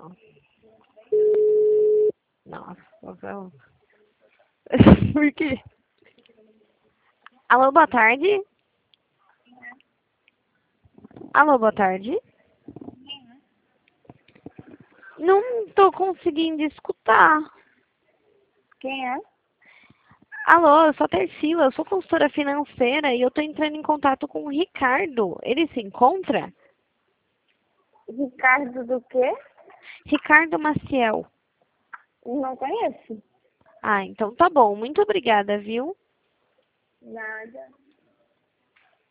Nossa, por quê? Alô, boa tarde? Alô, boa tarde? Não tô conseguindo escutar. Quem é? Alô, eu sou a Tersila, eu sou consultora financeira e eu tô entrando em contato com o Ricardo. Ele se encontra? Ricardo do quê? Ricardo Maciel. Não conheço. Ah, então tá bom. Muito obrigada, viu? Nada.